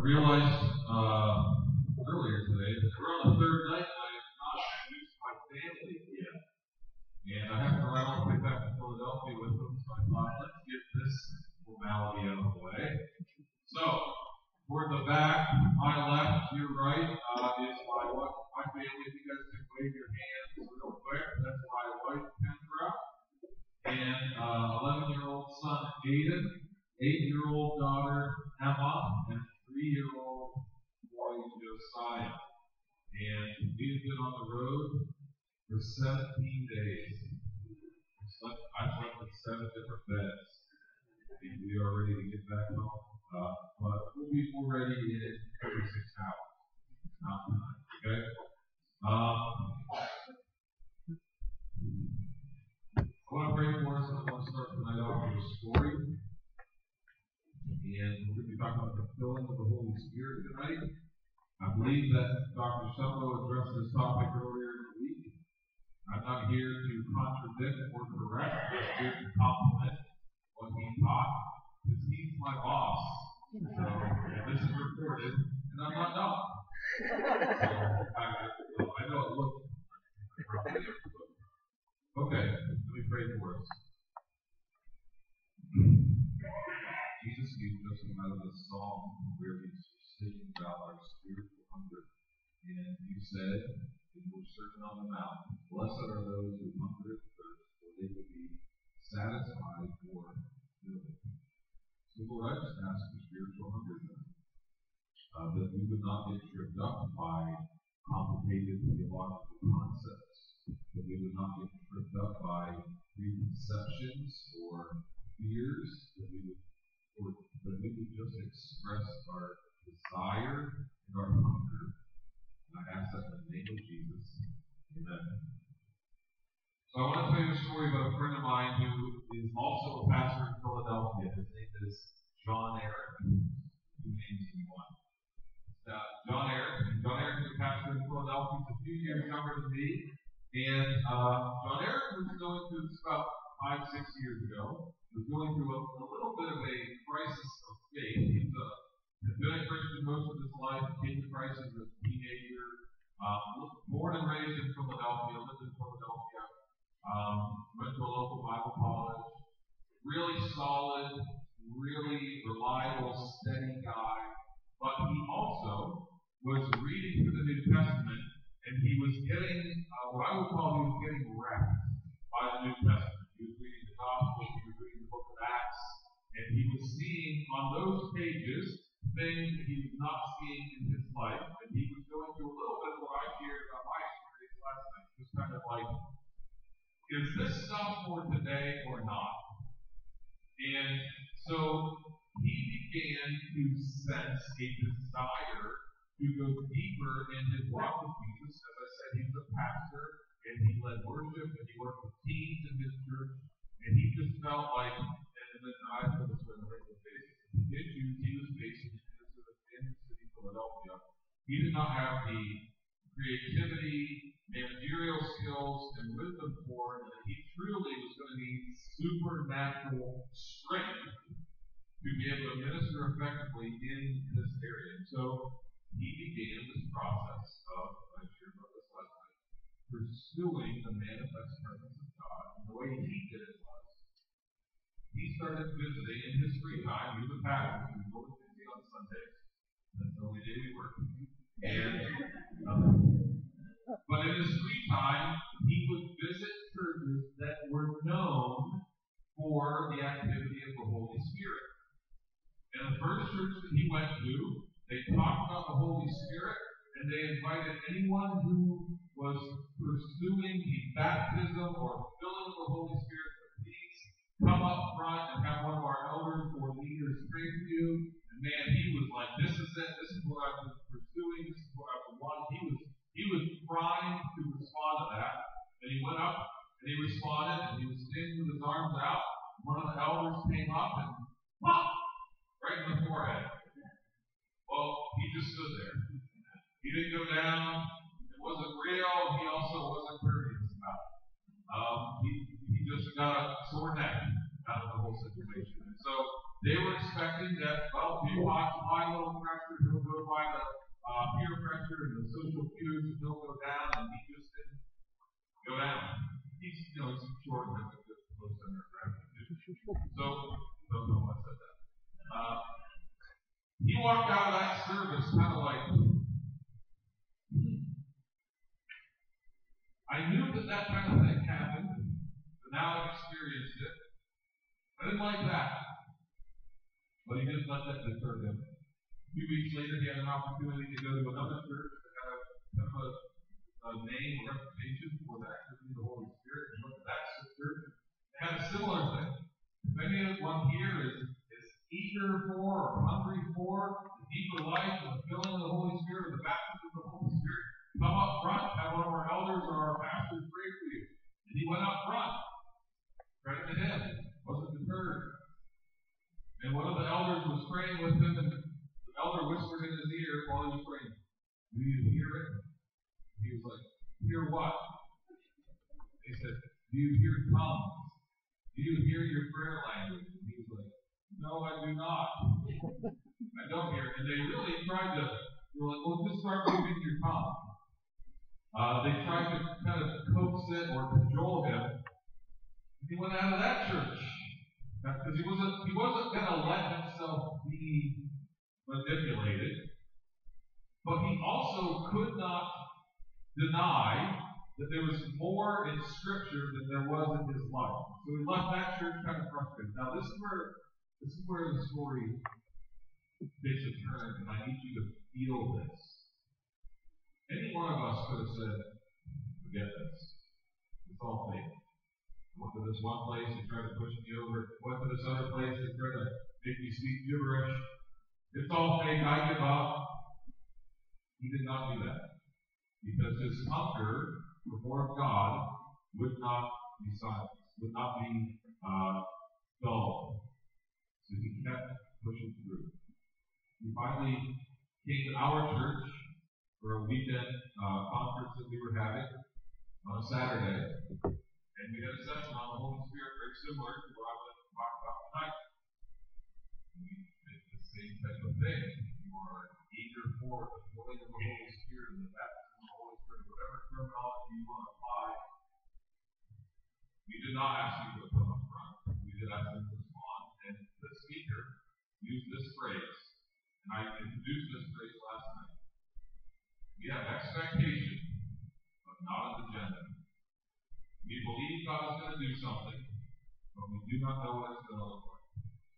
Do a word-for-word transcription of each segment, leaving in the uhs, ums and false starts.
realized uh, earlier today that we're on the third night and I have not introduced my family yet. And I have to run all the way back to Philadelphia with them, so I thought, let's get this formality out of the way. So, toward the back, my left, your right, uh, is my wife, my family. If you guys can wave your hands real quick, that's my wife, Kendra, and uh, eleven-year-old son, Aiden, eight-year-old daughter, Emma, and three-year-old boy, Josiah. And we've been on the road for seventeen days. Slept, I slept in seven different beds. And we are ready to get back home. Uh, but we'll be more ready in thirty-six hours. Not tonight, okay? Um, I want to pray for us, and I want to start tonight off with a story. And we're going to be talking about the filling of the Holy Spirit tonight. I believe that Doctor Summo addressed this topic earlier in the week. I'm not here to contradict or correct, just here to compliment what he taught, because he's my boss. So, and this is recorded, and I'm not dumb. So, I, I know it looks like okay, let me pray for us. Jesus gave us out of the psalm where he's speaking about our spiritual hunger. And you said, in your Sermon on the Mount, blessed are those who hunger and thirst, for they will be satisfied or filled. So, Lord, I just ask for spiritual hunger tonight, uh, that we would not get tripped up by complicated theological concepts, that we would not get tripped up by preconceptions or fears, that we would, or that we would just express our desire and our hunger. And I ask that in the name of Jesus. Amen. So I want to tell you a story about a friend of mine who is also a pastor in Philadelphia. His name is John Eric. Two names in one. Uh, John Eric. John Eric is a pastor in Philadelphia. He's a few years younger than me. And uh, John Eric was going through this about five, six years ago. Was going through a, a little bit of a crisis of faith. He's a, has been a Christian most of his life. Came to Christ as a teenager. Um, born and raised in Philadelphia. Lived in Philadelphia. Um, went to a local Bible college. Really solid, really reliable, steady guy. But he also was reading through the New Testament, and he was getting, uh, what I would call, he was getting wrecked by the New Testament. He was reading the Gospels, he was reading the book of Acts, and he was seeing on those pages things that he was not seeing in his life. And he was going through a little bit of what I shared about my experience last night. Just kind of like, is this stuff for today or not? And so he began to sense a desire to go deeper in his walk with Jesus. As I said, he was a pastor, and he led worship, and he worked with teens in his church, and he just felt like, and then I feel this way on a regular basis, the issues he was facing in the city of Philadelphia, he did not have the creativity, managerial skills, and wisdom for it, and he truly was going to need supernatural strength to be able to minister effectively in this area. And so he began this process of, I shared about this last night, pursuing the manifest presence of God. And the way he did it was, he started visiting in his free time. He was a pastor, he was always busy on Sundays. That's the only day we worked. And, um, but in his free time, he would visit churches that were known for the activity of the Holy Spirit. And the first church that he went to, they talked about the Holy Spirit, and they invited anyone who was pursuing the baptism or filling of the Holy Spirit to please come up front and have one of our elders or leaders pray for you. And man, he was like, this is it, this is what I've been pursuing, this is what I've been wanting. He was he was primed to respond to that. And he went up and he responded, and he was standing with his arms out. One of the elders came up and pop! Right in the forehead. Well, he just stood there. He didn't go down. It wasn't real. He also wasn't courteous about it. Um, he, he just got a sore neck out of the whole situation. And so they were expecting that, well, he occupy by a little pressure, he'll go by the uh, peer pressure and the social cues, and he'll go down, and he just didn't go down. He's, you know, he's short and has a good low center of gravity. So, don't know why I said that. Uh, he walked out of that service kind of like, hmm. I knew that that kind of thing happened, but now I've experienced it. I didn't like that. But he didn't let that deter him. A few weeks later, he had an opportunity to go to another church that had a, kind of a, a name or reputation for the activity of the Holy Spirit. And went to that church. They had a similar thing. If anyone here is, is eager for or hungry for the deeper life and the filling of the Holy Spirit, or the baptism of the Holy Spirit, come up front, have one of our elders or our pastors pray for you. And he went up front. Credit to him. Wasn't deterred. And one of the elders was praying with him, and the elder whispered in his ear while he was praying, "Do you hear it?" He was like, "Hear what?" They said, "Do you hear tongues? Do you hear your prayer language?" And he was like, "No, I do not. I don't hear it." And they really tried to, they were like, "Well, just start moving your tongue." Uh, they tried to kind of coax it or cajole him. And he went out of that church. Because he wasn't, he wasn't going to let himself be manipulated. But he also could not deny that there was more in Scripture than there was in his life. So he left that church kind of frustrated. Now this is where this is where the story takes a turn, and I need you to feel this. Any one of us could have said, "Forget this. It's all fake. Went to this one place and tried to push me over. Went to this other place and tried to make me speak gibberish. It's all fake. I give up." He did not do that. Because his hunger for more of God would not be silenced, would not be uh, dulled. So he kept pushing through. He finally came to our church for a weekend uh, conference that we were having on a Saturday. And we had a session on the Holy Spirit very similar to what I'm going to talk about tonight. And we did the same type of thing. You are eager for the filling of the Holy Spirit and the baptism of the Holy Spirit, whatever terminology you want to apply. We did not ask you to come up front. We did ask them to respond. And the speaker used this phrase, and I introduced this phrase last night. We have expectation, but not an agenda. We believe God is going to do something, but we do not know what it's going to look like.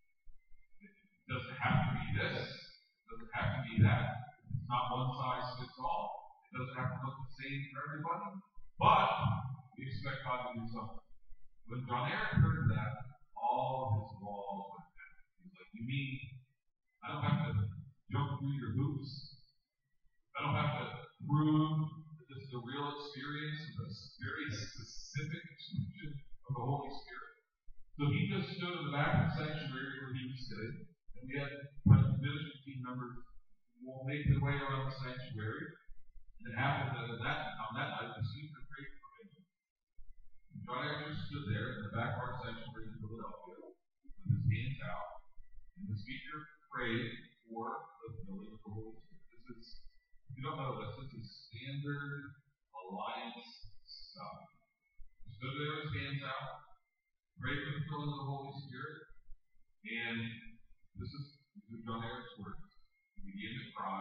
It doesn't have to be this. It doesn't have to be that. It's not one size fits all. It doesn't have to look the same for everybody. But we expect God to do something. When John Eric heard that, all of his walls went down. He's like, "You mean I don't have to jump through your hoops? I don't have to prove that this is a real experience of a very specific expression of the Holy Spirit?" So he just stood in the back of the sanctuary where he was sitting, and we had kind of ministry team members will make their way around the sanctuary. And it happened that on that, on that night, the speaker prayed for him. And John Eric stood there in the back of our sanctuary in Philadelphia with his hands out, and the speaker prayed for the filling of the Holy Spirit. This is, if you don't know this, this is standard alliance stuff. He stood there with his hands out, prayed for the filling of the Holy Spirit, and this is, these are John Eric's words. He began to cry.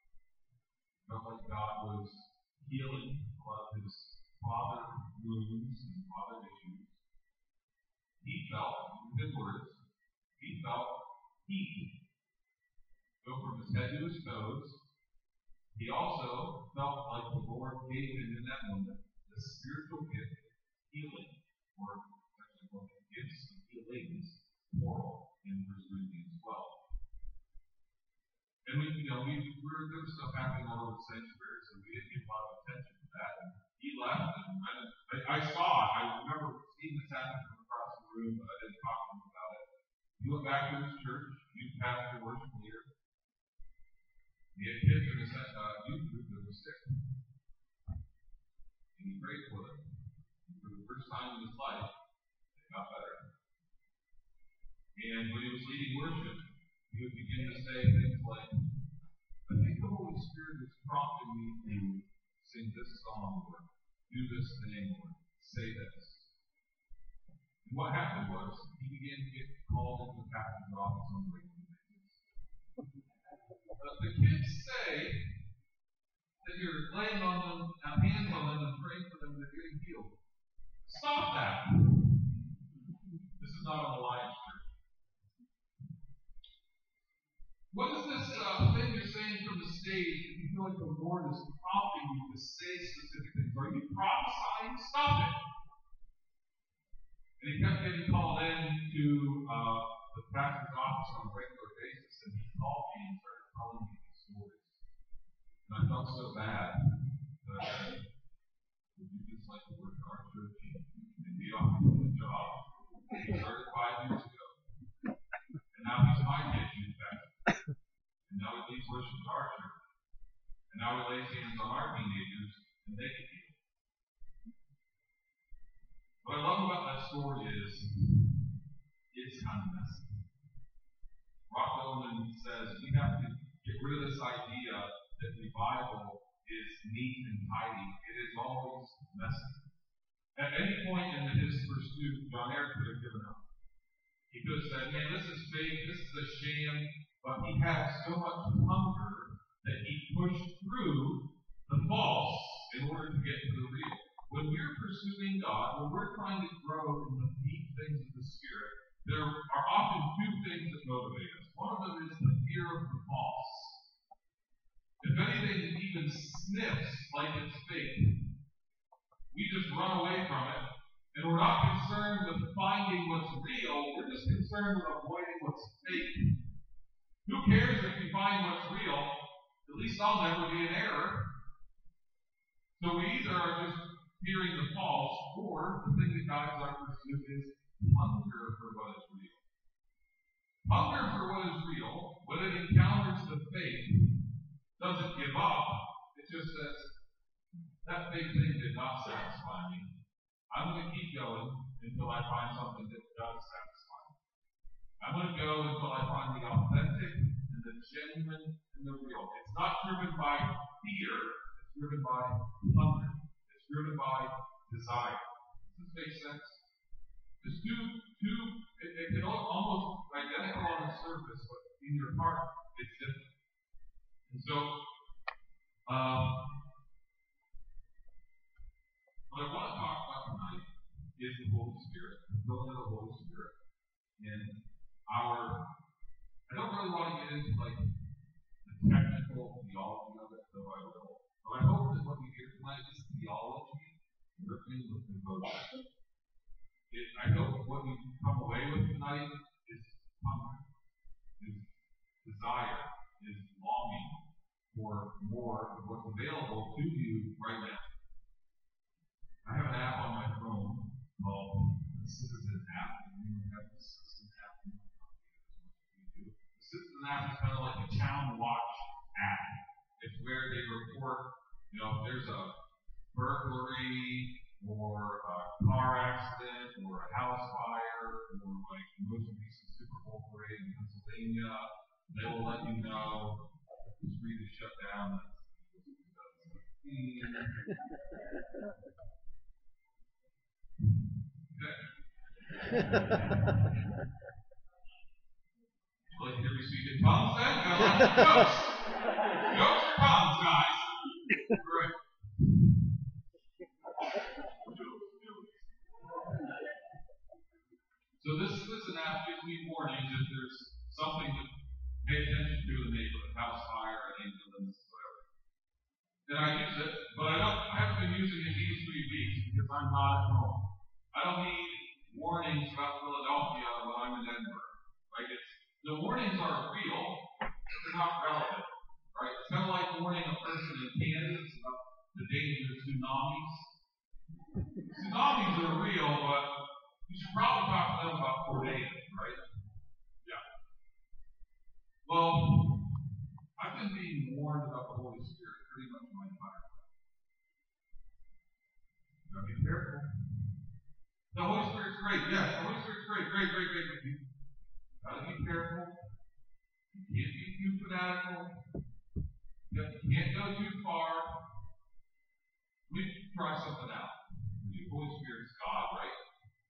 He felt like God was healing a lot of his father wounds and father issues. He felt, in his words, he felt heat go from his head to his toes. He also felt like the Lord gave him in that moment the spiritual gift of healing, or actually one of the gifts of healings, moral in First Corinthians twelve. And we, you know, we were, there was stuff happening all over the sanctuary, so we didn't give a lot of attention to that. And he left, and I, I, I saw it. I remember seeing this happen from across the room, but I didn't talk to him about it. He went back to his church, youth pastor, worship leader. He had kids in his uh, youth group that were sick. And he prayed for them. And for the first time in his life, they got better. And when he was leading worship, he he would begin to say things like, I think the Holy Spirit is prompting me to sing this song or do this thing or say this. And what happened was he began to get called into the pastor's office on a regular basis. But the kids say that you're laying on them, uh, hands on them and praying for them, they're getting healed. Stop that. This is not an alliance church. What is this uh, thing you're saying from the stage if you feel like the Lord is prompting you to say specific things? Are you prophesying? Stop it. And he kept getting called in to uh, the pastor's office on a regular basis, and he called me and started telling me these stories. And I felt so bad that I said, would you just like to work in our church and be off doing the job? He started five years ago. And now he's my head youth pastor. And now he leads worship at our church. And now he lays hands on our teenagers and they get healed. What I love about that story is it's kind of messy. Rock Bellman says we have to get rid of this idea that revival is neat and tidy. It is always messy. At any point in his pursuit, John Eric could have given up. He could have said, man, this is fake, this is a sham, but he had so much hunger that he pushed through the false in order to get to the real. When we're pursuing God, when we're trying to grow in the deep things of the Spirit, there are often two things that motivate us. One of them is the fear of the false. If anything even sniffs like it's fake, we just run away from it, and we're not concerned with finding what's real, we're just concerned with avoiding what's fake. Who cares if you find what's real? At least I'll never be in error. So we either are just fearing the false, or the thing that guides our pursuit is hunger for what is real. Hunger for what is real, when it encounters the fake, doesn't give up. It just says, that fake thing did not satisfy me. I'm going to keep going until I find something that does satisfy me. I'm going to go until I find the authentic and the genuine and the real. It's not driven by fear, it's driven by hunger. It's driven by desire. Does this make sense? There's two, two it, it can almost identical on the surface, but in your heart, it's different. And so, um, what I want to talk about tonight is the Holy Spirit, the filling of the Holy Spirit. And our, I don't really want to get into like the technical theology of it, though I will. But I hope that what we hear tonight is theology working with devotion. It, I hope what we come away with tonight is hunger, is desire, is longing for more of what's available to you right now. I have an app on my phone called the Citizen app. We have the Citizen app. The Citizen app is kind of like a town watch app. It's where they report, you know, if there's a burglary or a car accident or a house fire or like the most recent Super Bowl parade in Pennsylvania, they will let you know the street is shut down. Okay. Like to hear me speak in tongues then? Got lots of jokes. Jokes or tongues, guys? Correct. So this Citizen app gives me warnings if there's something to pay attention to in the neighborhood, house fire, an ambulance, whatever. Then I use it, but I don't I haven't been using it these three weeks because I'm not at home. I don't need warnings about Philadelphia when I'm in Edinburgh. Right? It's, the warnings are real, but they're not relevant. Right? It's kind of like warning a person in Kansas about the danger of tsunamis. Tsunamis are real, but you should probably talk to them about tornadoes, right? Yeah. Well, I've been being warned about the Holy Spirit pretty much my entire life. You gotta be careful. The Holy Spirit's great, yes. The Holy Spirit's great, great, great, great. You gotta be careful. You can't be too fanatical. You can't go too far. We try something out. The Holy Spirit's God, right?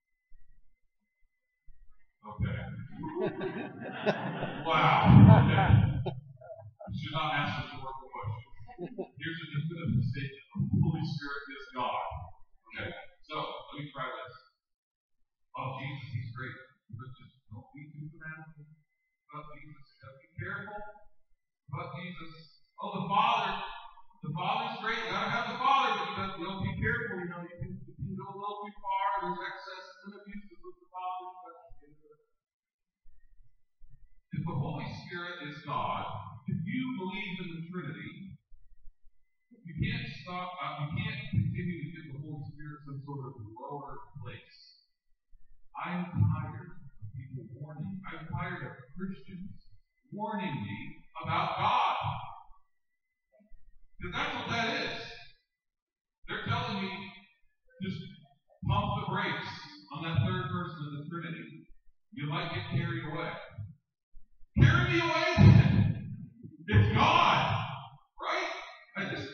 Okay. Wow. Okay. You should not ask a rhetorical question. Here's a definitive statement. The Holy Spirit is God. Okay. So, let me try this. Oh, Jesus, he's great. But just don't be too fanatical about Jesus. Gotta be careful about Jesus. Oh, the Father. The Father's great. You gotta have the Father, but you gotta you know, be careful. You know, you can, you can go a little too far. There's excesses and abuses with the Father. If the Holy Spirit is God, if you believe in the Trinity, you can't stop. Uh, you can't continue to give the Holy Spirit some sort of lower place. I'm tired of people warning. I'm tired of Christians warning me about God. Because that's what that is. They're telling me, just pump the brakes on that third person of the Trinity. You might get carried away. Carry me away then. It's God. Right? I just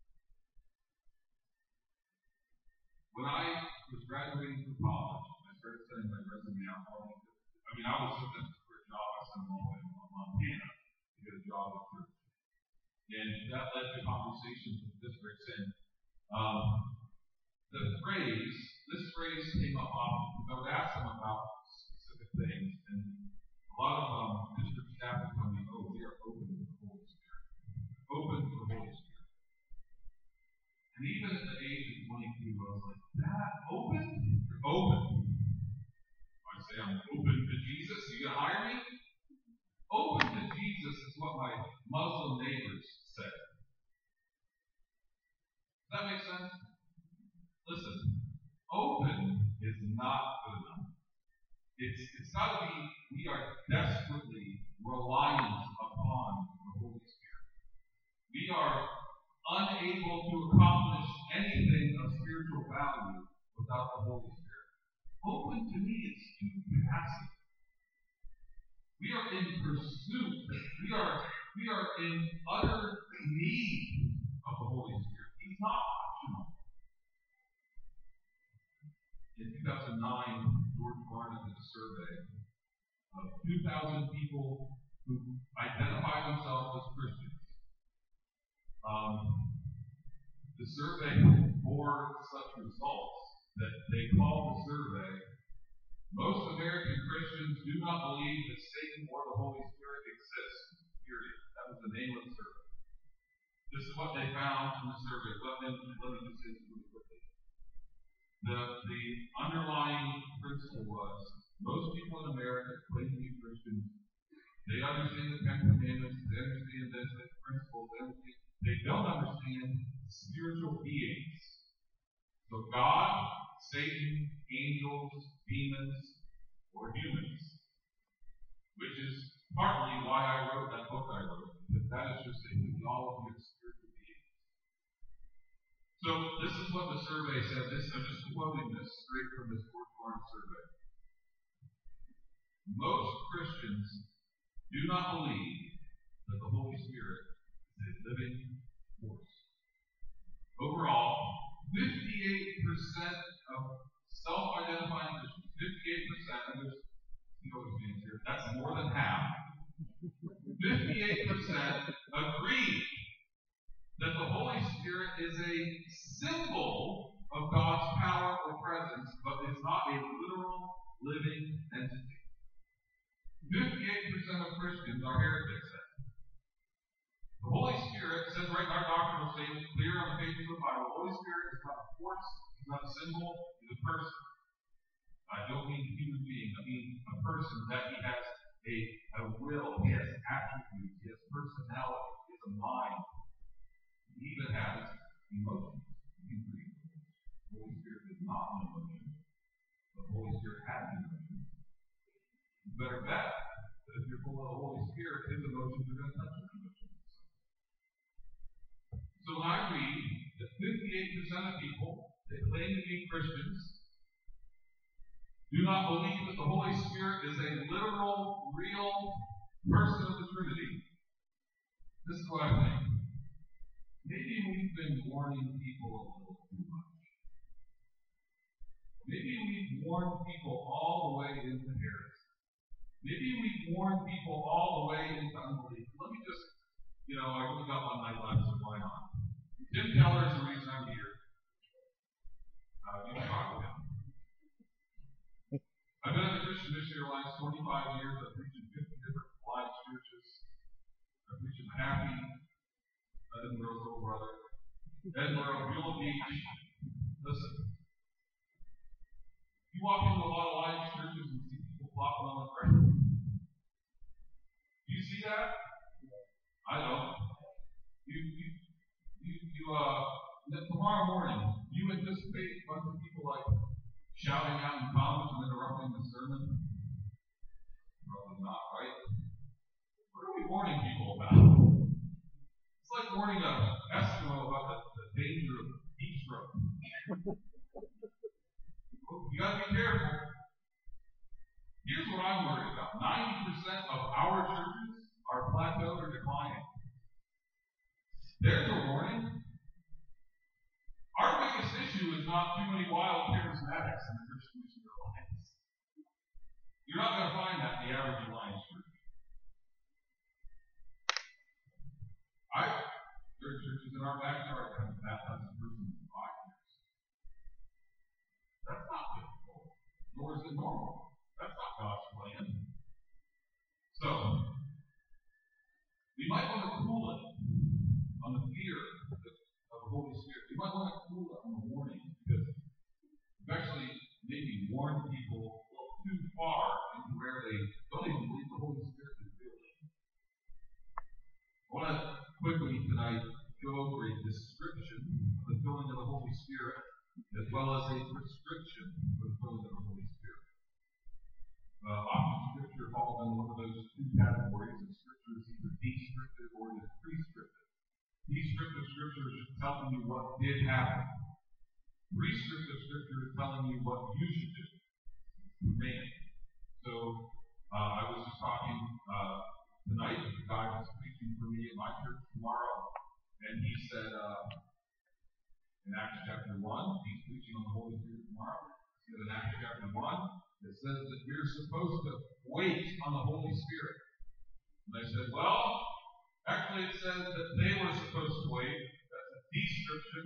when I was graduating from college, I started sending my resume out. I mean, I was looking for a job. I sent them all the way to Montana to get a job at church. And that led to conversations with districts. And um, the phrase, this phrase came up often because I would ask them about specific things. And a lot of um, district staff would tell me, oh, we are open to the Holy Spirit. Open to the Holy Spirit. And even at the age of twenty-two, I was like, that open? You're open. I say I'm open to Jesus. You gonna hire me? Open to Jesus is what my Muslim neighbors say. Does that make sense? Listen, open is not good enough. It's it's got to be, we are desperately reliant upon the Holy Spirit. We are unable to accomplish anything of spiritual value without the Holy Spirit. Open to me is too passive. We are in pursuit. We are we are in utter need of the Holy Spirit. He's not optional. In two thousand nine, George Barna did a survey of two thousand people who identify themselves as Christians. Um, the survey bore such results that they called the survey, most American Christians do not believe that Satan or the Holy Spirit exists. Period. That was the name of the survey. This is what they found in the survey. Let me, let me just say this really quickly. The, the underlying principle was most people in America claim to be Christians. They understand the Ten Commandments. They understand the principles. They, understand, they don't understand spiritual beings. So God, Satan, angels, demons, or humans. Which is partly why I wrote that book I wrote. Because that is just a theology of spiritual beings. So this is what the survey said. This, I'm just quoting this straight from this George Barna survey. Most Christians do not believe that the Holy Spirit is a living force. Overall, fifty-eight percent of self-identifying Christians, fifty-eight percent, and there's you know what's being here, that's more than half. fifty-eight percent agree that the Holy Spirit is a symbol of God's power or presence, but is not a literal living entity. fifty-eight percent of Christians are heretics. The Holy Spirit says right in our doctrinal statement, clear on the pages of the Bible, the Holy Spirit is not a force, he's not a symbol, he's a person. I don't mean human being, I mean a person that he has a, a will, he has attributes, he has personality, he has a mind. He even has emotions. The Holy Spirit does not have emotions. The Holy Spirit has emotions. You better bet that if you're full of the Holy Spirit, his emotions are going to touch your emotions. So when I read that fifty-eight percent of people that claim to be Christians do not believe that the Holy Spirit is a literal, real person of the Trinity. This is what I think. Maybe we've been warning people a little too much. Maybe we've warned people all the way into heresy. Maybe we've warned people all the way into unbelief. Let me just, you know, I really got one night left, so why not? Tim Keller is the reason I'm here. Uh, you can talk with him. I've been at the Christian Missionary Alliance twenty-five years. I've preached in fifty different Alliance churches. I've preached in Happy, Edinburgh's little brother, Edinburgh, Beulah Beach. Listen, you walk into a lot of Alliance churches and see people flopping on the ground. Do you see that? I don't. You, you, you, you uh, tomorrow morning, you anticipate a bunch of people like shouting out in comments and interrupting the sermon? Probably not, right? What are we warning people about? It's like warning an Eskimo about the, the danger of heat stroke. You gotta be careful. Here's what I'm worried about. ninety percent of our churches are plateaued or declining. There's a warning. Our biggest issue is not too many wild charismatics in the Christian Missionary Alliance. You're not going to find that in the average Alliance church. I, there are churches in our backyard that haven't baptized a person in five years. That's not difficult, nor is it normal. That's not God's plan. So, we might want to cool it on the fear of the Holy Spirit. We might want to cool it on the warning, because we've actually maybe warned people a little too far into where they don't even believe the Holy Spirit is real. I want to quickly tonight go over a description of the filling of the Holy Spirit, as well as a prescription for the filling of the Holy Spirit. Uh, often Scripture falls in one of those two categories, and Scripture is either descriptive or it is prescriptive. Descriptive Scripture is just telling you what did happen. Prescriptive Scripture is telling you what you should do. Amen. So, uh, I was just talking uh, tonight with the guy who's preaching for me at my church tomorrow, and he said uh, in Acts chapter one, he's preaching on the Holy Spirit tomorrow. He said in Acts chapter one, it says that we're supposed to wait on the Holy Spirit. And I said, well, actually, it says that they were supposed to wait. That's a description.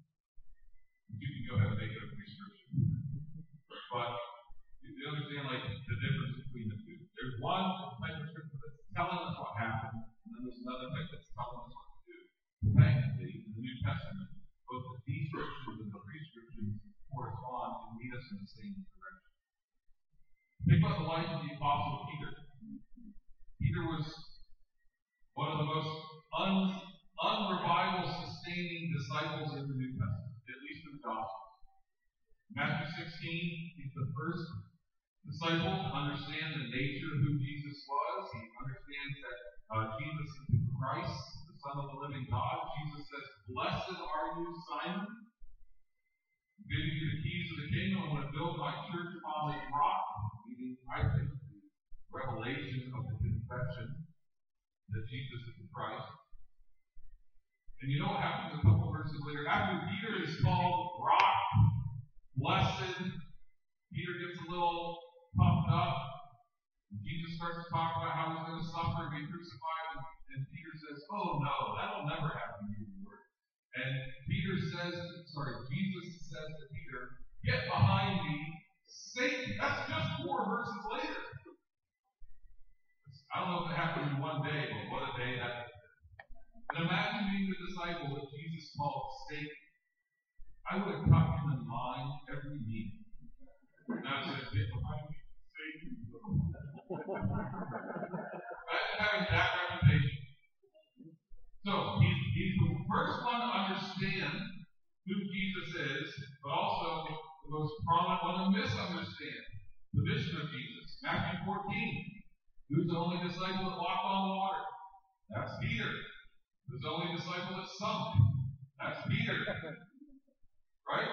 You can go ahead and make it a prescription. But you understand, like, the difference between the two. There's one type of scripture that's telling us what happened, and then there's another type that's telling us what to do. Thankfully, in the New Testament, both the descriptions and the prescriptions correspond and lead us in the same direction. Think about the life of the Apostle Peter. Peter was one of the most un, unrevival sustaining disciples in the New Testament, at least in the Gospels. Matthew sixteen, he's the first disciple to understand the nature of who Jesus was. He understands that uh, Jesus is the Christ, the Son of the living God. Jesus says, "Blessed are you, Simon. I'm giving you the keys of the kingdom. I'm going to build my church upon this rock." Meaning, I think, the revelation of the confession that Jesus is the Christ. And you know what happens a couple verses later? After Peter is called rock, blessed, Peter gets a little puffed up. And Jesus starts to talk about how he's going to suffer and be crucified. And, and Peter says, "Oh no, that'll never happen to you, Lord." And Peter says, sorry, Jesus says to Peter, "Get behind me, Satan." That's just four verses later. I don't know if it happened in one day, but what a day that was. And imagine being the disciple that Jesus called Satan. I would have caught him in line every meeting. And I said, "Get behind me, Satan." Imagine having that reputation. So, he's, he's the first one to understand who Jesus is, but also the most prominent one to misunderstand the mission of Jesus. Matthew fourteen. Who's the only disciple that walked on the water? That's Peter. Who's the only disciple that sunk? That's Peter. Right?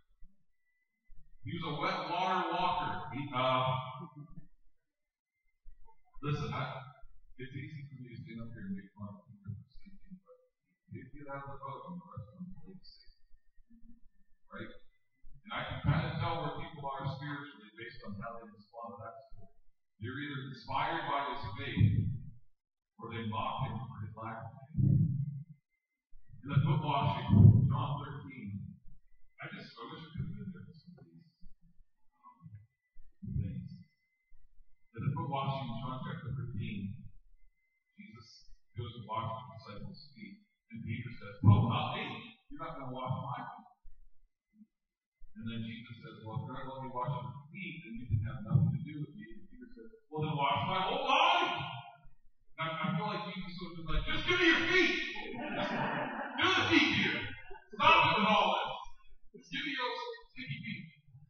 He was a wet water walker. He, uh, listen, I, It's easy for me to stand up here and make fun of people for sleeping, but you get out of the boat and the rest of them play safe. Right? And I can kind of tell where people are spiritually based on how they respond to that story. They're either inspired by his faith or they mock him for his lack of faith. In the foot washing, John thirteen, I just I wish I could have been there for some of these um, things. In the foot washing, John chapter thirteen, Jesus goes to wash the disciples' feet. And Peter says, "Oh, not me. You're not going to wash my feet." And then Jesus says, "Well, if you're not going to let me wash your feet, then you can have nothing to do with me." And Peter says, "Well, then wash my whole body." And I, I feel like Jesus would have been like, "Just give me your feet. Do the feet here. Stop it with all this. Just give me your sticky feet."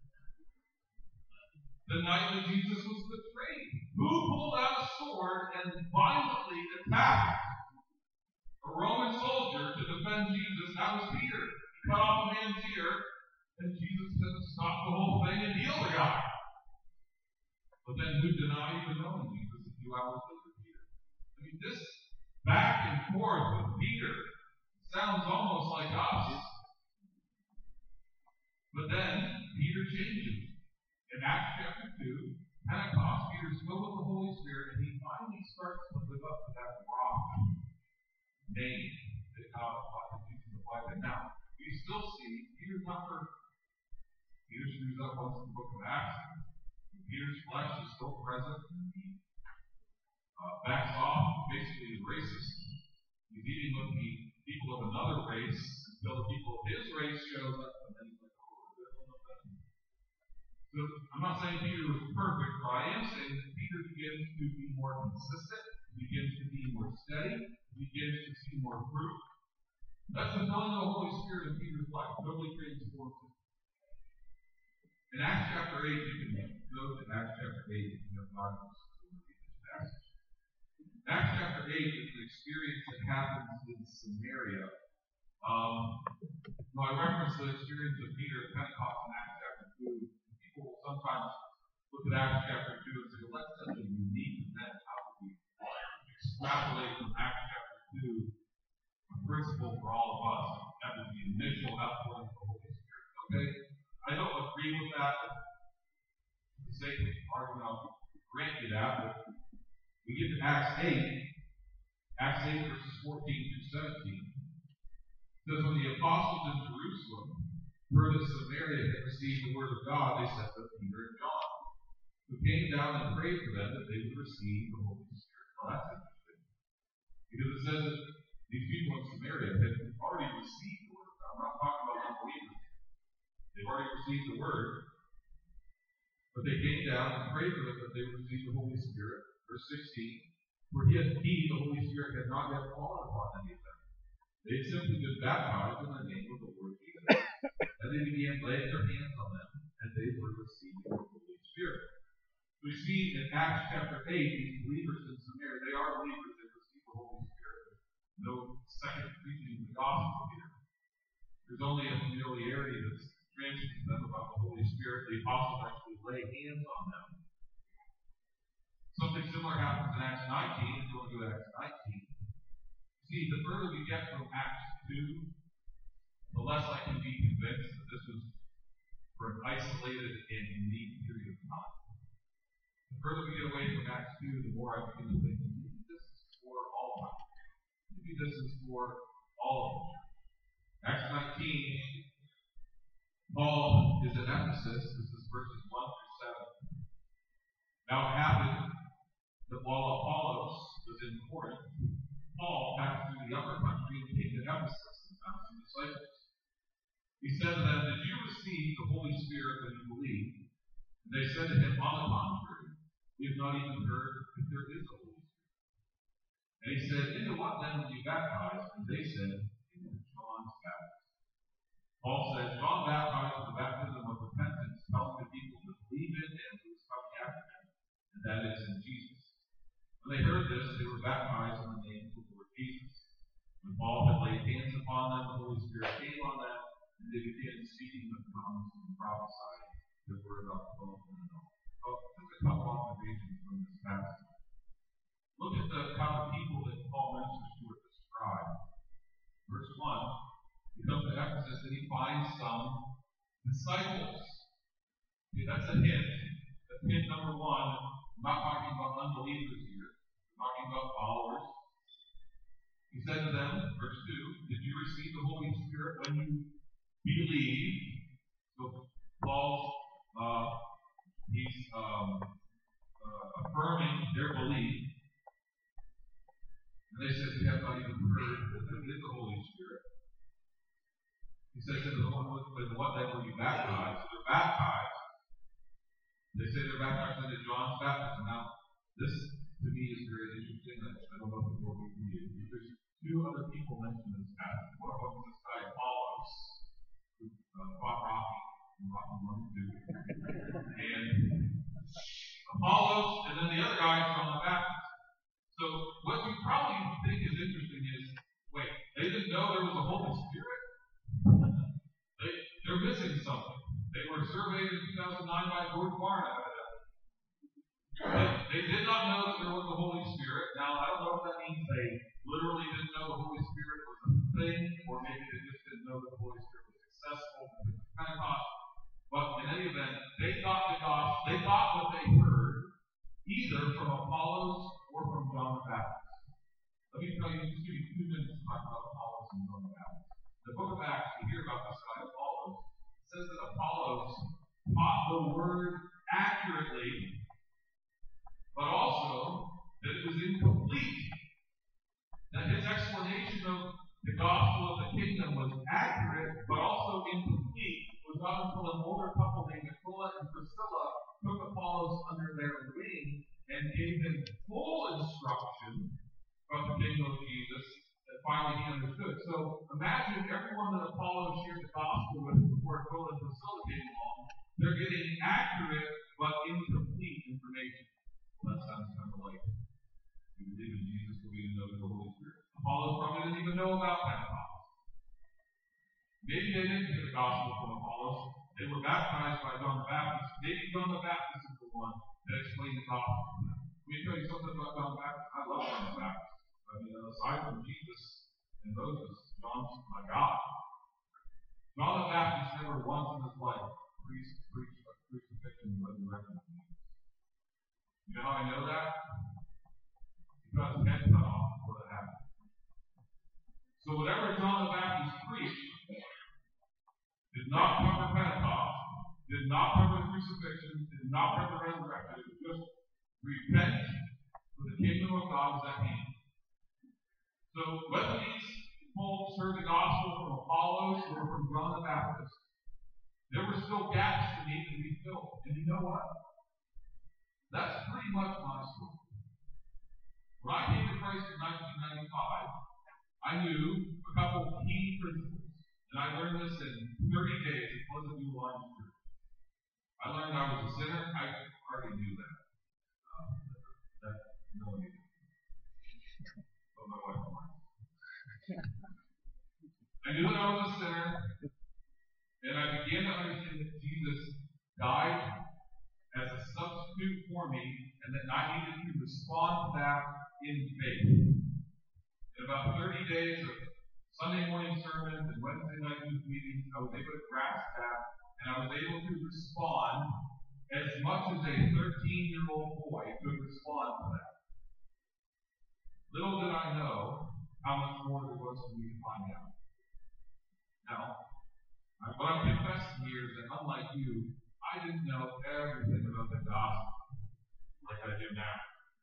The night that Jesus was betrayed, who pulled out a sword and violently attacked a Roman soldier to defend Jesus? That was Peter. He cut off a man's ear, and Jesus said to stop the whole thing and heal the guy. But then who denied even knowing Jesus a few hours later? Peter. I mean, this back and forth with Peter sounds almost like us. But then Peter changes. In Acts chapter two, Pentecost, Peter's filled with the Holy Spirit, and he finally starts to live up to that rock name that God applied, Jesus applied to. Now, you still see Peter's not perfect. Peter screws up once in the book of Acts. Peter's flesh is still present, and he uh, backs off, basically is racist. He's eating with the people of another race until the people of his race shows up, and then he's like, "Oh, we're good on the thing." So I'm not saying Peter was perfect, but I am saying that Peter begins to be more consistent, begins to be more steady, begins to see more fruit. That's the filling of the Holy Spirit in Peter's life. Nobody transforms him. In Acts chapter eight, you can go to Acts chapter eight if you have Bibles to read this passage. Acts chapter eight is an experience that happens in Samaria. Um, well, I referenced the experience of Peter at Pentecost in Acts chapter two. People will sometimes look at Acts chapter two and say, "Well, that's such a unique event. How do we extrapolate from Acts chapter two a principle for all of us?" That was the initial outpouring of the Holy Spirit. Okay? I don't agree with that. For the sake of argument, I'll grant you that. But we get to Acts eight, Acts eight verses fourteen through seventeen. It says, "When the apostles in Jerusalem heard that Samaria had received the word of God, they sent to Peter and John, who came down and prayed for them that they would receive the Holy Spirit." Well, that's interesting. Because it says that these people in Samaria had already received the word of God. I'm not talking about unbelievers. They've already received the word. But they came down and prayed for them that they would receive the Holy Spirit. Verse sixteen, "For he, had, he, the Holy Spirit, had not yet fallen upon any of them. They had simply been baptized in the name of the Lord Jesus. And they began laying their hands on them, and they were receiving the Holy Spirit." We see in Acts chapter eight, these believers in Samaria, they are believers that receive the Holy Spirit. No second preaching of the gospel here. There's only a familiarity that's transmitting them about the Holy Spirit. The apostles actually lay hands on them. Something similar happens in Acts nineteen. If you want to go to Acts nineteen. See, the further we get from Acts two, the less I can be convinced that this was for an isolated and unique period of time. The further we get away from Acts two, the more I begin to think, maybe this is for all of us. Maybe this is for all of us. Acts nineteen, Paul is at Ephesus. This is verses one through seven. "Now it happened that while Apollos was in Corinth, Paul passed through the upper country and came to Ephesus and found some disciples. He said to them, 'Did you receive the Holy Spirit when you believed?' And they said to him, 'On the contrary, we have not even heard if there is a Holy Spirit.' And he said, 'Into what then were you baptized?' And they said, 'Into John's baptism.' Paul said, 'John baptized with the baptism of repentance, telling the people to believe in him who is coming after him, and that is in Jesus.' When they heard this, they were baptized in the name of the Lord Jesus. When Paul had laid hands upon them, the Holy Spirit came on them, and they began speaking with tongues and prophesying the word about the bones and all." Well, just a couple observations from this passage. Look at the kind of people that Paul ministers to are described. Verse one, he comes to Ephesus and he finds some disciples. Okay, that's a hint. That's hint number one. I'm not talking about unbelievers here. I'm talking about followers. He said to them, verse two, did you receive the Holy Spirit when you believed? So Paul's uh, he's um, uh, affirming their belief. And they said, we have not even heard that there is the Holy Spirit. He says, in what then were you baptized? So they're baptized. They say they're baptized into John's baptism. Now, this to me is very interesting. I don't know if it will be to you. There's two other people mentioned in this passage. One of them is this guy, Apollos, who uh, fought Rocky in Rocky one and two. And Apollos, and then the other guy is John the Baptist. So, what you probably think is interesting is, wait, they didn't know there was a Holy Spirit? they, they're missing something. They were surveyed in two thousand nine by George Barna. They, they did not know that there was a Holy Spirit. Now, I don't know if that means they literally didn't know the Holy Spirit was a thing, or maybe they just didn't know that the Holy Spirit was accessible because of Pentecost. But in any event, they thought the gospel, they thought what they heard either from Apollos or from John the Baptist. Let me tell you, just give you two minutes to talk about Apollos and John the Baptist. In the book of Acts, we hear about this guy, Apollos. It says that Apollos taught the word accurately, but also that it was incomplete. That his explanation of the gospel of the kingdom was accurate, but also incomplete. It was not until an older couple named Aquila and Priscilla took Apollos under their wing and gave him full instruction about the kingdom of Jesus that finally he understood. So imagine everyone that Apollos shared the gospel with before Aquila and Priscilla came along. They're getting accurate but incomplete information. Well, that sounds kind of like we believe in Jesus, but we didn't know the Holy Spirit. Apollos probably didn't even know about Pentecost. Maybe they didn't hear the gospel from Apollos. They were baptized by John the Baptist. Maybe John the Baptist is the one that explained the gospel to them. Let me tell you something about John the Baptist. I love John the Baptist. I mean, aside from Jesus and Moses, John's my God. John the Baptist never once in his life preached, preached a crucifixion and resurrection of Jesus. You know how I know that? Because his head cut off before that happened. So whatever John the Baptist preached did not cover Pentecost, did not cover the crucifixion, did not cover the resurrection. It was just repent, for the kingdom of God is at hand. So whether these folks heard the gospel from Apollos or from John the Baptist, there were still gaps that needed to be filled. And you know what? That's pretty much my story. When I came to Christ in nineteen ninety-five, I knew a couple of key principles. And I learned this in thirty days at Pleasant View Alliance Church. I learned I was a sinner. I already knew that. Um, that no one knew. But my wife and I. I knew that I was a sinner. And I began to understand that Jesus died as a substitute for me, and that I needed to respond to that in faith. In about thirty days of Sunday morning sermons and Wednesday night youth meetings, I was able to grasp that, and I was able to respond as much as a thirteen-year-old boy could respond to that. Little did I know how much more there was for me to find out. Now, what I'm confessing here is that unlike you, I didn't know everything about the gospel like I do now.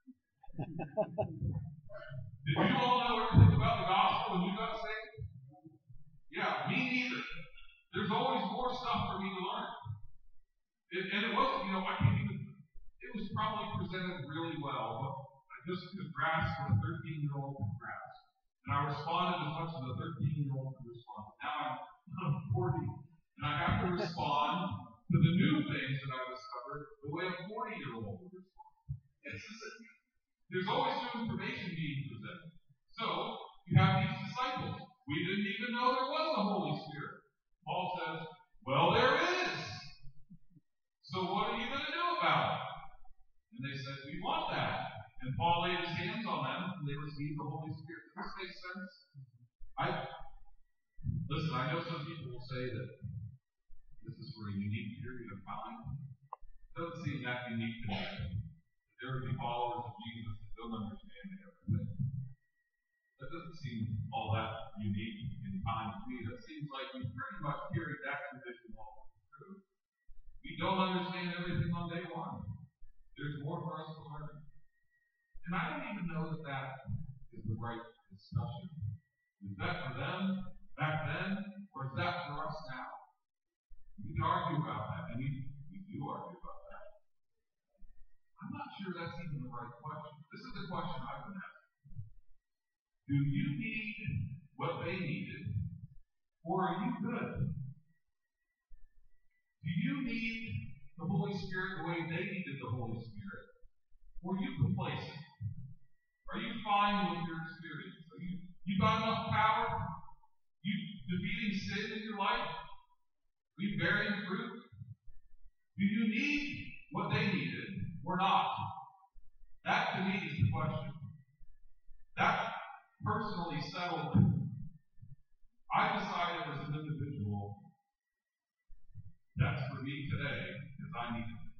Did you all know everything about the gospel when you got saved? Yeah, me neither. There's always more stuff for me to learn. It, and it wasn't, you know, I can't even, it was probably presented really well, but I just could grasp what a thirteen-year-old could grasp. And I responded as much as a thirteen-year-old could respond. Now I'm, I'm forty, and I have to respond to the new things that I discovered the way a forty-year-old would respond. It's just that there's always new information being presented. So, you have these disciples. We didn't even know there was a Holy Spirit. Paul says, well, there is. So what are you going to do about it? And they said, we want that. And Paul laid his hands on them, and they received the Holy Spirit. Does this make sense? I listen. I know some people will say that this is for a unique period of time. It doesn't seem that unique to me. There would be followers of Jesus that don't understand everything. That doesn't seem all that unique in time to me. That seems like we pretty much carried that tradition all through. We don't understand everything on day one. There's more for us to learn. And I don't even know that that is the right discussion. Is that for them back then, or is that for us now? We can argue about that, and we, we do argue about that. I'm not sure that's even the right question. This is the question I've been asking. Do you need what they needed, or are you good? Do you need the Holy Spirit the way they needed the Holy Spirit, or are you complacent? Are you fine with your experience? Are you, you got enough power? You defeating sin in your life? Are you bearing fruit? Do you need what they needed or not? That to me is the question. That personally settled it. I decided as an individual that's for me today because I need it.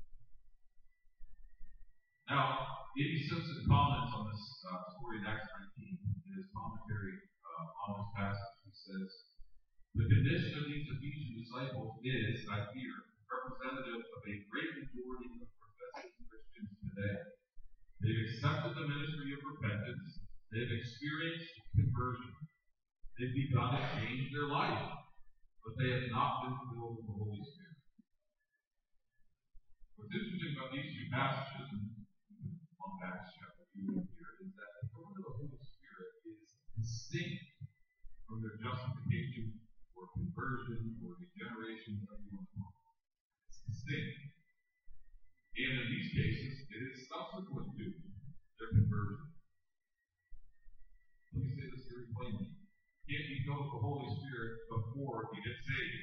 Now, A B Simpson comments on this uh, story in Acts nineteen in his commentary uh, on this passage. He says, the condition of these Ephesian disciples is, I fear, representative of a great majority of professing Christians today. They've accepted the ministry of repentance. They've experienced conversion. They've begun to change their life, but they have not been filled with the Holy Spirit. What's interesting about these two passages, on Acts chapter two here, is that the filling of the Holy Spirit is distinct from their justification or conversion or regeneration, whatever you want to call it. It's distinct. And in these cases, it is subsequent to their conversion. Let me say this very plainly. Can't be filled with the Holy Spirit before you get saved.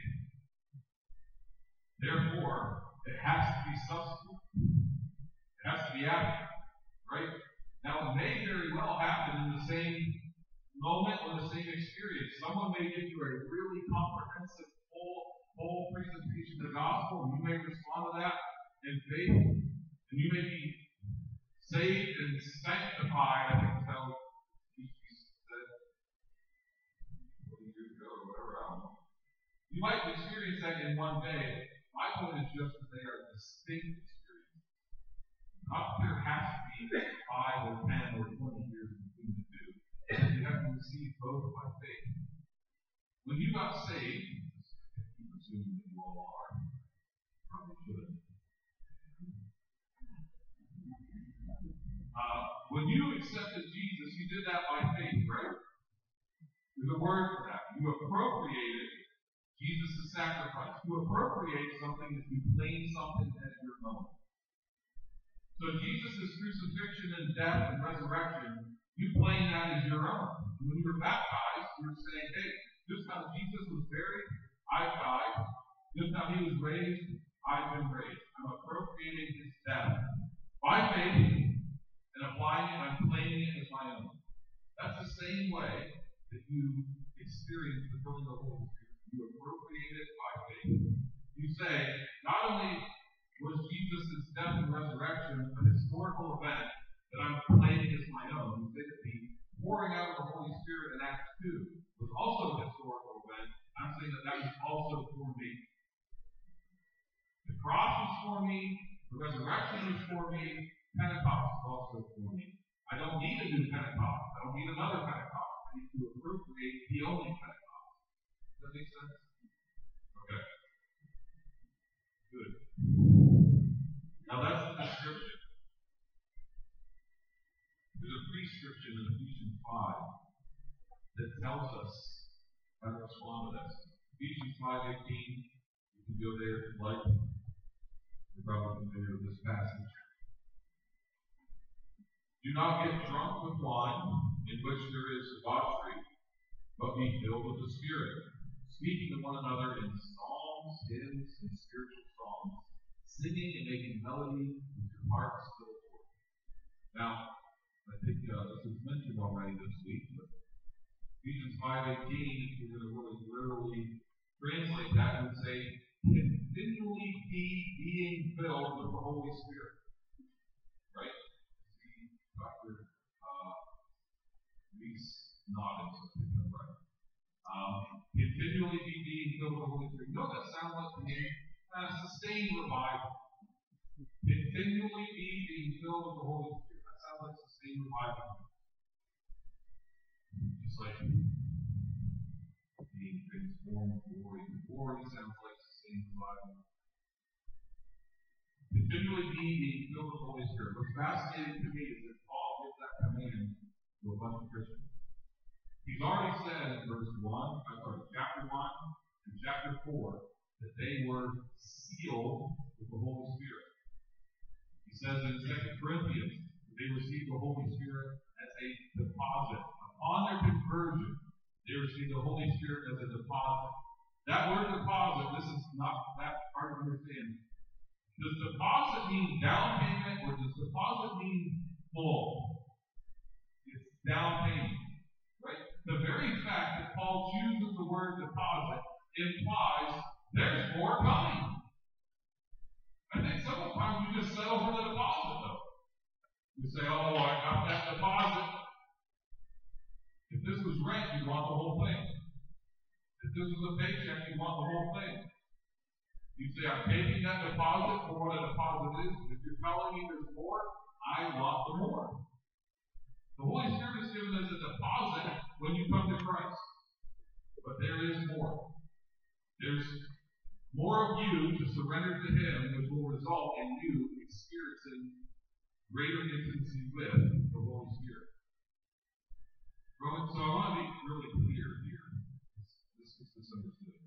Therefore, it has to be subsequent. It has to be after. Right? Now, it may very well happen in the same moment or the same experience. Someone may give you a really comprehensive, full, full presentation of the gospel, and you may respond to that in faith, and you may be saved and sanctified. I think that's how Jesus said forty years ago or whatever. I don't know. You might experience that in one day. My point is just that they are distinct experiences. Not that there has to be five or ten or twenty years between the two. You have to receive both by faith. When you got saved, I'm assuming that you all are, probably should. Uh, when you accepted Jesus, you did that by faith, right? There's a word for that. You appropriated Jesus' sacrifice. You appropriate something as you claim something as your own. So Jesus' crucifixion and death and resurrection, you claim that as your own. When you're baptized, you're saying, hey, just how Jesus was buried, I've died. Just how he was raised, I've been raised. I'm appropriating his death by faith and applying it, I'm claiming it as my own. That's the same way that you experience the filling of the Holy Spirit. You appropriate it by faith. You say, not only was Jesus' death and resurrection a historical event that I'm claiming as my own, you say that the pouring out of the Holy Spirit in Acts two was also a historical event. I'm saying that that was also for me. The cross was for me, the resurrection was for me, Pentecost was also for me. I don't need a new Pentecost. I don't need another Pentecost. I need to appropriate the only Pentecost. Does that make sense? Okay. Good. Now that's the description. There's a prescription in Ephesians five that tells us how to respond to this. Ephesians five eighteen, you can go there if you like. You're probably familiar with this passage. Do not get drunk with wine, in which there is debauchery, but be filled with the Spirit, speaking to one another in psalms, hymns, and spiritual songs, singing and making melody with your hearts to the Lord. Now, I think uh, this was mentioned already this week, but Ephesians five eighteen, if you're going to really literally translate that, would say, continually be being filled with the Holy Spirit. Right? See, Doctor Uh, Reese nodded, so I think I'm right. Um, continually be being filled with the Holy Spirit. You know what that sounds like to me? Uh, sustained revival. Continually be being filled with the Holy Spirit. That sounds like sustained revival. Just like being transformed from glory to glory sounds like sustained revival. Continually be being filled with the Holy Spirit. What's fascinating to me is that Paul gives that command to a bunch of Christians. He's already said in verse one, I'm sorry, chapter one and chapter four, that they were sealed with the Holy Spirit. He says in Second Corinthians that they received the Holy Spirit as a deposit. Upon their conversion, they received the Holy Spirit as a deposit. That word deposit, this is not that hard to understand. Does deposit mean down payment or does deposit mean full? It's down payment. Right? The very fact that Paul chooses the word deposit implies there's more coming. I think sometimes you just settle for the deposit, though. You say, oh, I got that deposit. If this was rent, you want the whole thing. If this was a paycheck, you want the whole thing. You say, I'm taking that deposit for what a deposit is. If you're telling me there's more, I want the more. The Holy Spirit is given as a deposit when you come to Christ. But there is more. There's more of you to surrender to Him, which will result in you experiencing greater intimacy with the Holy Spirit. So I want to be really clear here. This is misunderstood.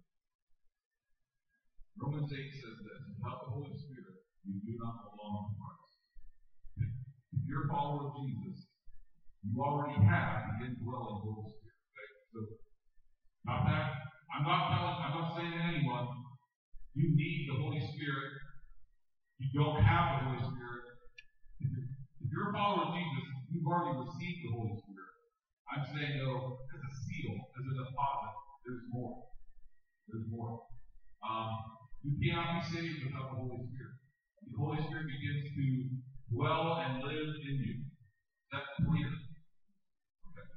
Romans eight says this, without the Holy Spirit, you do not belong to Christ. If you're a follower of Jesus, you already have the indwelling Holy Spirit. Okay? So, not that. I'm not telling, I'm not saying to anyone, you need the Holy Spirit. You don't have the Holy Spirit. If you're, if you're a follower of Jesus, you've already received the Holy Spirit. I'm saying, though, as a seal, as a deposit, there's more. There's more. Um, you cannot be saved without the Holy Spirit. The Holy Spirit begins to dwell and live in you. That's clear. Okay.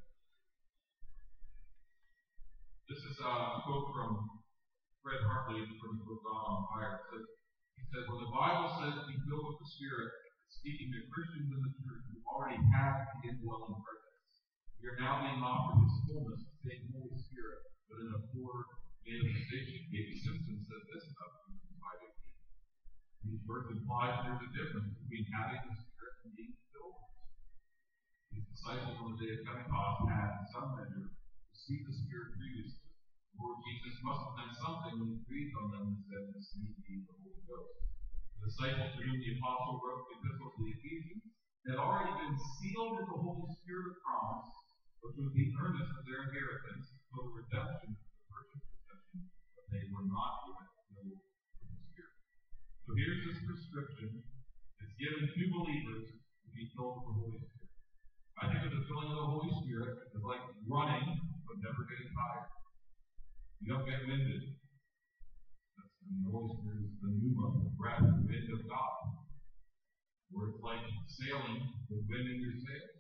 This is a quote from Fred Hartley from the book God on Fire. It says, he said, when the Bible says be filled with the Spirit, it's speaking to Christians in the church who already have the indwelling presence. We are now being offered His fullness, the same Holy Spirit, but in a fuller manifestation. A B Simpson says this about Ephesians five eighteen. These words imply there's a difference between having the Spirit and being filled. These disciples on the day of Pentecost had, in some measure, received the Spirit previously. The Lord Jesus must have done something when He breathed on them and said, receive ye the Holy Ghost. The disciples to whom the apostle wrote the epistle to the Ephesians had already been sealed with the Holy Spirit of promise, which was the earnest of their inheritance until the redemption of the purchased possession, but they were not yet filled with the Spirit. So here's this prescription. It's given to believers to be filled with the Holy Spirit. I think of the filling of the Holy Spirit as like running, but never getting tired. You don't get winded. That's, I mean, the Holy Spirit is the pneuma, the breath, the wind of God. Or it's like sailing with wind in your sails.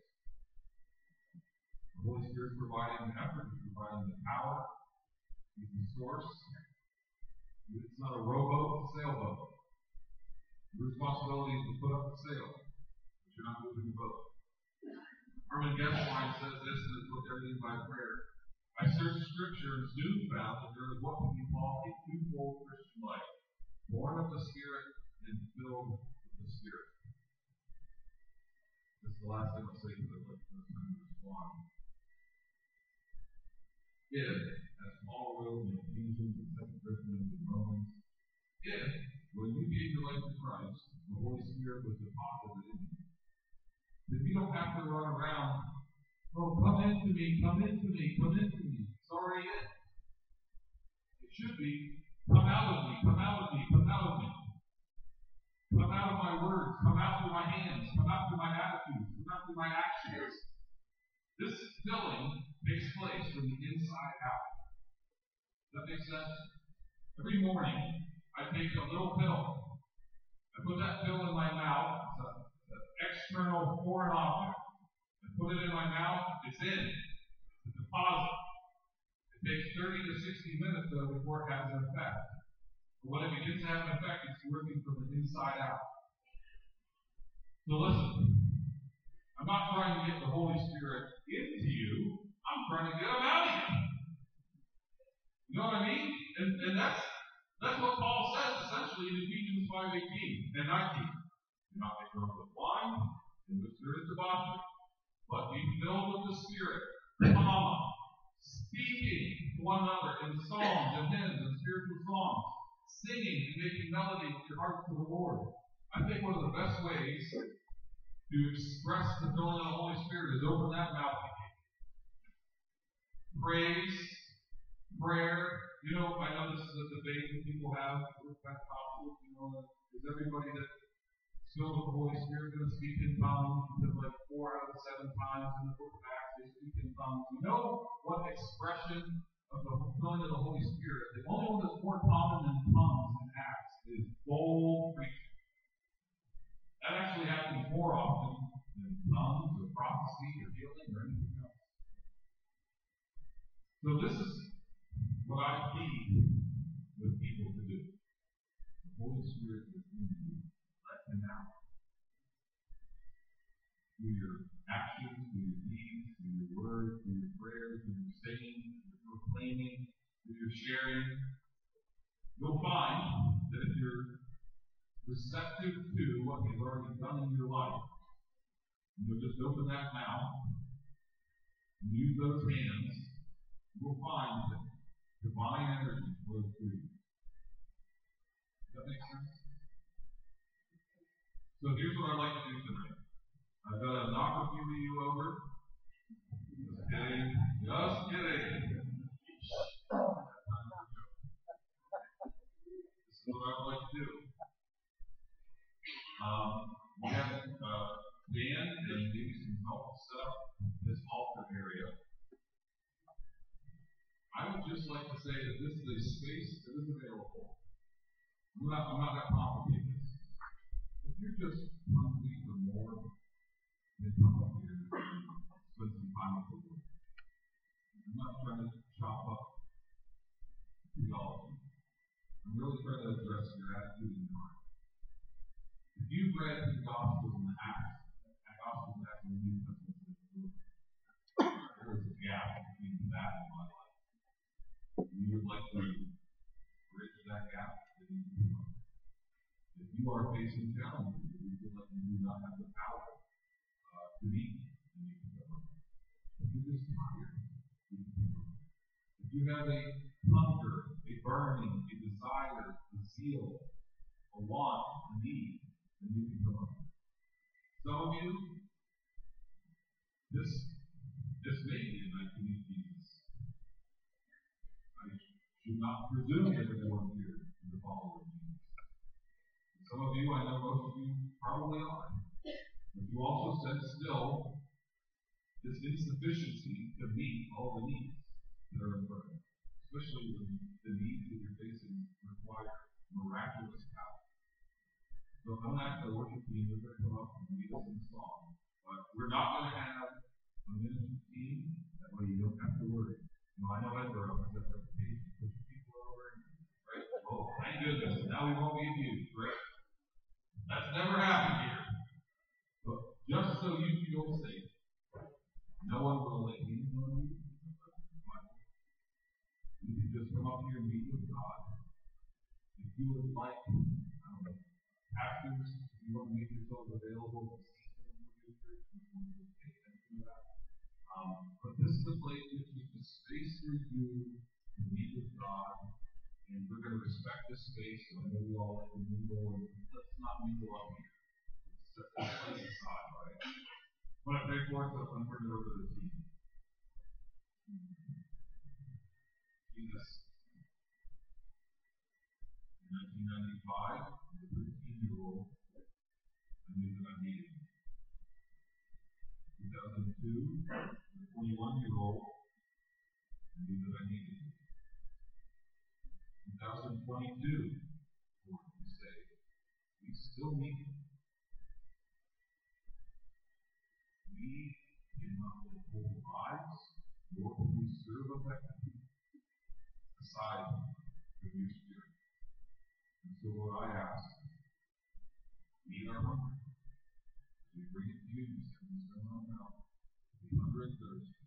The Holy Spirit is providing the effort, He's providing the power, He's the source. It's not a rowboat, it's a sailboat. Your responsibility is to put up the sail, but you're not moving the boat. Herman Gesswein says this in his book, Everything by Prayer. I searched Scripture and soon found that there is what can be called a twofold Christian life, born of the Spirit and filled with the Spirit. This is the last thing I'll say because I'd like to time to respond. If, as Paul wrote in Ephesians and Second Corinthians and Romans, if, when you gave your life to Christ, the Holy Spirit was deposited in you, then you don't have to run around, oh, come into me, come into me, come into me. It's already in. It should be, come out of me, come out of me, come out of me. come out of my words, come out through my hands, come out through my attitudes, come out through my actions. This filling takes place from the inside out. Does that make sense? Every morning, I take a little pill. I put that pill in my mouth. It's an external foreign object. I put it in my mouth. It's in. It's a deposit. It takes thirty to sixty minutes, though, before it has an effect. But when it begins to have an effect, it's working from the inside out. So listen. I'm not trying to get the Holy Spirit into you. I'm trying to get him out of you. You know what I mean? And, and that's that's what Paul says essentially in Ephesians five eighteen and nineteen. Do not get drunk with wine, in which there is debauchery, but be filled with the Spirit, comma, speaking to one another in psalms and hymns and spiritual songs, singing and making melody with your heart to the Lord. I think one of the best ways to express the filling of the Holy Spirit is open that mouth. Praise, prayer. You know, I know this is a debate that people have with Pentecostals. You know, is everybody that's filled with the Holy Spirit going to speak in tongues? Because like four out of the seven times in the book of Acts they speak in tongues. You know what expression of the filling of the Holy Spirit? The only one that's more common than tongues in Acts is bold preaching. That actually happens more often than tongues or prophecy or healing or anything else. So this is what I plead with people to do. The Holy Spirit is in you. Let him out. Through your actions, through your deeds, through your words, through your prayers, through your singing, through your proclaiming, through your sharing. You'll find that if you're receptive to what He's already done in your life, and you'll just open that mouth and use those hands, you'll find that divine energy flows through you. Does that make sense? So here's what I'd like to do tonight. I've got to knock a few of you over. Just kidding. Just kidding. This is what I would like to do. Um, we have uh, Dan and maybe some help set up this altar area. I would just like to say that this is a space that is available. I'm not, I'm not that complicated. If you're just hungry for more, then come up here and spend some time with the Lord. I'm not trying to chop up theology. I'm really trying to address your attitude and heart. If you've read the Gospels and the Acts, the Gospels and Acts in the New Testament, there is a gap between that and my life. You would like to bridge that gap, then you can come up. If you are facing challenges, if you feel like you do not have the power uh, to meet, then you can come up. If you're just tired, you can come up. If you have a hunger, a burning, a desire, a zeal, a want, a need, then you can come up. Some of you, this this may be a night to meet Jesus. I should not presume that everyone here is a follower of Jesus. Some of you, I know most of you probably are. But you also sense still this insufficiency to meet all the needs that are in front of you, especially when the needs that you're facing require miraculous power. So I'm going to ask the worship team to come up and lead us in song. But we're not going to have a ministry team. That way you don't have to worry. You know, I know Edinburgh has that reputation of pushing people over. Right? Oh, thank goodness. Now we won't be abused, right? That's never happened here. But just so you feel safe, no one will lay hands on you. You can just come up here and meet with God. If you would like, I don't know, pastors, if you want to make yourself available to see someone in your church, you want to pay attention to that. Um, but this is a place which is a space for you to meet with God, and we're going to respect this space. So I know we all like to mingle, and let's not mingle up here. Let's set this place aside, right? I'm going to pray for us, so I'm turn it over to the team. Jesus. In nineteen ninety-five, as a thirteen-year-old, twenty-two, a twenty-one-year-old, I knew that I needed you. twenty twenty-two, Lord, we say, we still need you. We cannot live holy lives, nor can we serve effectively aside from your Spirit. And so, Lord, I ask, meet our hunger. We bring it to you, we send this on out. We hunger and thirst.